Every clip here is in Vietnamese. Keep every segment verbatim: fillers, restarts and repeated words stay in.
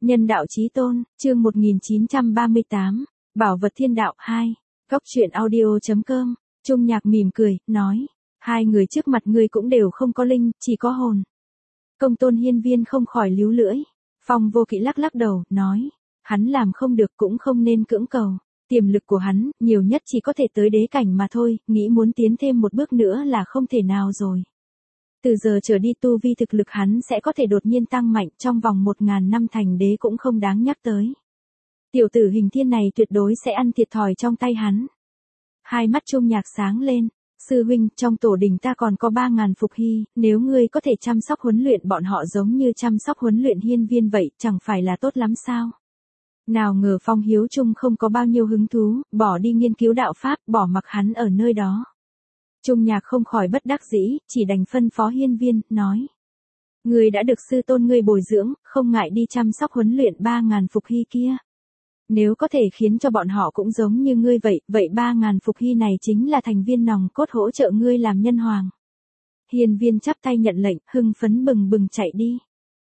Nhân đạo chí tôn, chương một nghìn chín trăm ba mươi tám, Bảo vật thiên đạo hai, Cóc truyện audio chấm com, Trung Nhạc mỉm cười, nói, hai người trước mặt ngươi cũng đều không có linh, chỉ có hồn. Công tôn hiên viên không khỏi líu lưỡi, Phong Vô Kỵ lắc lắc đầu, nói, hắn làm không được cũng không nên cưỡng cầu, tiềm lực của hắn, nhiều nhất chỉ có thể tới đế cảnh mà thôi, nghĩ muốn tiến thêm một bước nữa là không thể nào rồi. Từ giờ trở đi tu vi thực lực hắn sẽ có thể đột nhiên tăng mạnh, trong vòng một ngàn năm thành đế cũng không đáng nhắc tới. Tiểu tử hình thiên này tuyệt đối sẽ ăn thiệt thòi trong tay hắn. Hai mắt Trung Nhạc sáng lên, sư huynh, trong tổ đình ta còn có ba ngàn phục hy, nếu ngươi có thể chăm sóc huấn luyện bọn họ giống như chăm sóc huấn luyện hiên viên vậy, chẳng phải là tốt lắm sao? Nào ngờ Phong Hiếu Trung không có bao nhiêu hứng thú, bỏ đi nghiên cứu đạo pháp, bỏ mặc hắn ở nơi đó. Trung Nhạc không khỏi bất đắc dĩ, chỉ đành phân phó hiên viên, nói. Ngươi đã được sư tôn ngươi bồi dưỡng, không ngại đi chăm sóc huấn luyện ba ngàn phục hy kia. Nếu có thể khiến cho bọn họ cũng giống như ngươi vậy, vậy ba ngàn phục hy này chính là thành viên nòng cốt hỗ trợ ngươi làm nhân hoàng. Hiên viên chắp tay nhận lệnh, hưng phấn bừng bừng chạy đi.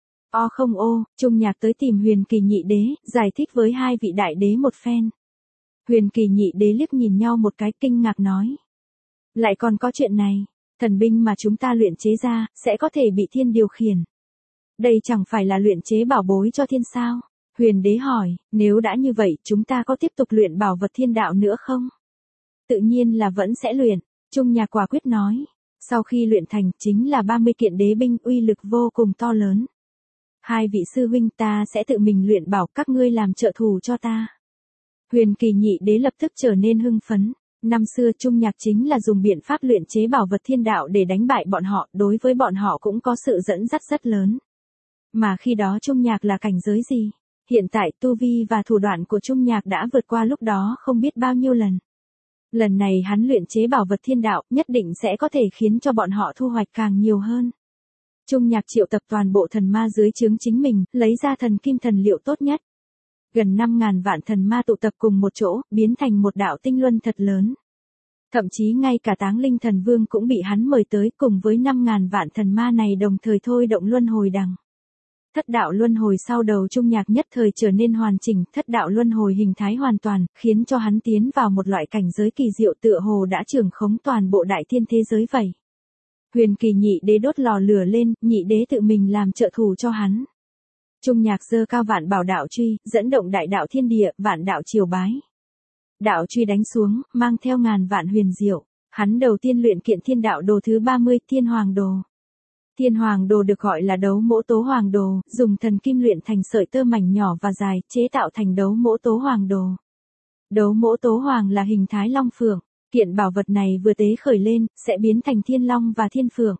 O không ô, Trung Nhạc tới tìm Huyền Kỳ Nhị Đế, giải thích với hai vị đại đế một phen. Huyền Kỳ Nhị Đế liếc nhìn nhau một cái kinh ngạc nói. Lại còn có chuyện này, thần binh mà chúng ta luyện chế ra, sẽ có thể bị thiên điều khiển. Đây chẳng phải là luyện chế bảo bối cho thiên sao? Huyền Đế hỏi, nếu đã như vậy, chúng ta có tiếp tục luyện bảo vật thiên đạo nữa không? Tự nhiên là vẫn sẽ luyện, Trung Nhạc quả quyết nói. Sau khi luyện thành, chính là ba mươi kiện đế binh uy lực vô cùng to lớn. Hai vị sư huynh ta sẽ tự mình luyện bảo các ngươi làm trợ thủ cho ta. Huyền Kỳ Nhị Đế lập tức trở nên hưng phấn. Năm xưa Trung Nhạc chính là dùng biện pháp luyện chế bảo vật thiên đạo để đánh bại bọn họ, đối với bọn họ cũng có sự dẫn dắt rất lớn. Mà khi đó Trung Nhạc là cảnh giới gì? Hiện tại tu vi và thủ đoạn của Trung Nhạc đã vượt qua lúc đó không biết bao nhiêu lần. Lần này hắn luyện chế bảo vật thiên đạo nhất định sẽ có thể khiến cho bọn họ thu hoạch càng nhiều hơn. Trung Nhạc triệu tập toàn bộ thần ma dưới trướng chính mình, lấy ra thần kim thần liệu tốt nhất. Gần năm ngàn vạn thần ma tụ tập cùng một chỗ, biến thành một đạo tinh luân thật lớn. Thậm chí ngay cả Táng Linh Thần Vương cũng bị hắn mời tới, cùng với năm ngàn vạn thần ma này đồng thời thôi động luân hồi đằng. Thất đạo luân hồi sau đầu Trung Nhạc nhất thời trở nên hoàn chỉnh, thất đạo luân hồi hình thái hoàn toàn, khiến cho hắn tiến vào một loại cảnh giới kỳ diệu tựa hồ đã trưởng khống toàn bộ đại thiên thế giới vậy. Huyền Kỳ Nhị Đế đốt lò lửa lên, Nhị Đế tự mình làm trợ thủ cho hắn. Trung Nhạc giơ cao vạn bảo đạo truy, dẫn động đại đạo thiên địa, vạn đạo triều bái. Đạo truy đánh xuống, mang theo ngàn vạn huyền diệu. Hắn đầu tiên luyện kiện thiên đạo đồ thứ ba mươi, Thiên Hoàng Đồ. Thiên Hoàng Đồ được gọi là đấu mỗ tố hoàng đồ, dùng thần kim luyện thành sợi tơ mảnh nhỏ và dài, chế tạo thành đấu mỗ tố hoàng đồ. Đấu mỗ tố hoàng là hình thái long phượng, kiện bảo vật này vừa tế khởi lên, sẽ biến thành thiên long và thiên phượng.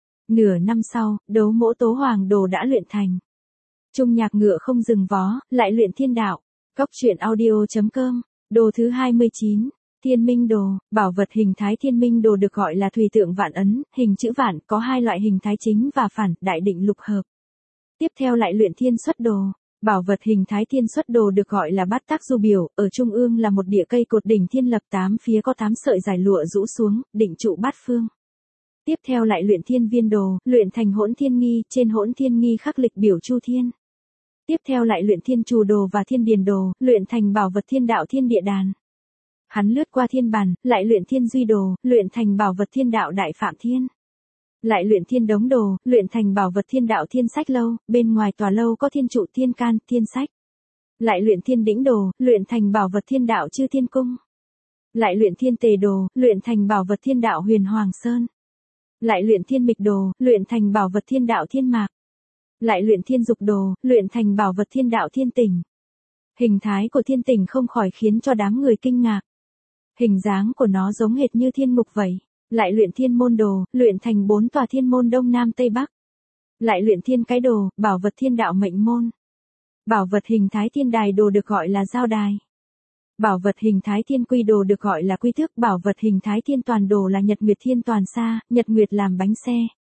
Nửa năm sau, đấu mỗ tố hoàng đồ đã luyện thành. Trung Nhạc ngựa không dừng vó, lại luyện thiên đạo. Cóc truyện audio chấm com, đồ thứ hai mươi chín, Thiên Minh Đồ, bảo vật hình thái Thiên Minh Đồ được gọi là thùy tượng vạn ấn, hình chữ vạn, có hai loại hình thái chính và phản, đại định lục hợp. Tiếp theo lại luyện Thiên Xuất Đồ, bảo vật hình thái Thiên Xuất Đồ được gọi là bát tác du biểu, ở trung ương là một địa cây cột đỉnh thiên lập tám phía có tám sợi dài lụa rũ xuống, định trụ bát phương. Tiếp theo lại luyện Thiên Viên Đồ, luyện thành hỗn thiên nghi, trên hỗn thiên nghi khắc lịch biểu chu thiên. Tiếp theo lại luyện Thiên Trù Đồ và Thiên Điền Đồ, luyện thành bảo vật thiên đạo Thiên Địa Đàn. Hắn lướt qua thiên bàn, lại luyện Thiên Duy Đồ, luyện thành bảo vật thiên đạo Đại Phạm Thiên. Lại luyện Thiên Đống Đồ, luyện thành bảo vật thiên đạo Thiên Sách Lâu, bên ngoài tòa lâu có thiên trụ thiên can, thiên sách. Lại luyện Thiên Đĩnh Đồ, luyện thành bảo vật thiên đạo Chư Thiên Cung. Lại luyện Thiên Tề Đồ, luyện thành bảo vật thiên đạo Huyền Hoàng Sơn. Lại luyện Thiên Mịch Đồ, luyện thành bảo vật thiên đạo Thiên Mạc. Lại luyện Thiên Dục Đồ, luyện thành bảo vật thiên đạo Thiên Tỉnh. Hình thái của Thiên Tỉnh không khỏi khiến cho đám người kinh ngạc. Hình dáng của nó giống hệt như thiên mục vậy. Lại luyện Thiên Môn Đồ, luyện thành bốn tòa thiên môn đông nam tây bắc. Lại luyện Thiên Cái Đồ, bảo vật thiên đạo mệnh môn. Bảo vật hình thái Thiên Đài Đồ được gọi là giao đài. Bảo vật hình thái Thiên Quy Đồ được gọi là quy thước. Bảo vật hình thái Thiên Toàn Đồ là nhật nguyệt thiên toàn xa, nhật nguyệt làm bánh xe.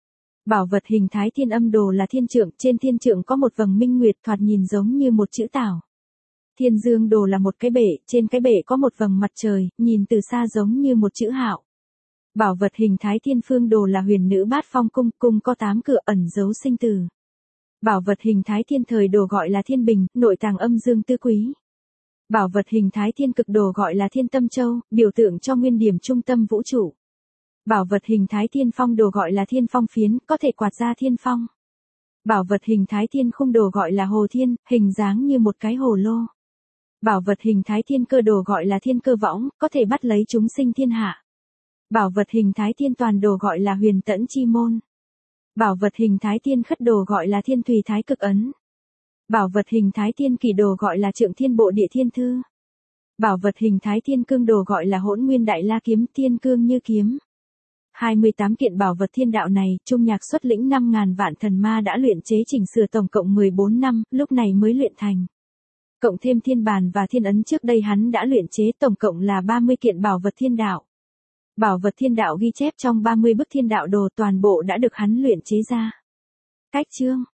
Bảo vật hình thái Thiên Âm Đồ là thiên trượng, trên thiên trượng có một vầng minh nguyệt thoạt nhìn giống như một chữ tảo. Thiên Dương Đồ là một cái bể, trên cái bể có một vầng mặt trời, nhìn từ xa giống như một chữ hạo. Bảo vật hình thái Thiên Phương Đồ là huyền nữ bát phong cung, cung có tám cửa ẩn giấu sinh tử. Bảo vật hình thái thiên thời đồ gọi là thiên bình, nội tàng âm dương tứ quý. Bảo vật hình thái thiên cực đồ gọi là thiên tâm châu, biểu tượng cho nguyên điểm trung tâm vũ trụ. Bảo vật hình thái thiên phong đồ gọi là thiên phong phiến, có thể quạt ra thiên phong. Bảo vật hình thái thiên khung đồ gọi là hồ thiên, hình dáng như một cái hồ lô. Bảo vật hình thái thiên cơ đồ gọi là thiên cơ võng, có thể bắt lấy chúng sinh thiên hạ. Bảo vật hình thái thiên toàn đồ gọi là huyền tẫn chi môn. Bảo vật hình thái thiên khất đồ gọi là thiên tùy thái cực ấn. Bảo vật hình thái thiên kỳ đồ gọi là trượng thiên bộ địa thiên thư. Bảo vật hình thái thiên cương đồ gọi là hỗn nguyên đại la kiếm, thiên cương như kiếm. hai mươi tám kiện bảo vật thiên đạo này, Trung Nhạc xuất lĩnh năm ngàn vạn thần ma đã luyện chế chỉnh sửa tổng cộng mười bốn năm, lúc này mới luyện thành. Cộng thêm thiên bàn và thiên ấn trước đây hắn đã luyện chế tổng cộng là ba mươi kiện bảo vật thiên đạo. Bảo vật thiên đạo ghi chép trong ba mươi bức thiên đạo đồ toàn bộ đã được hắn luyện chế ra. Cách chương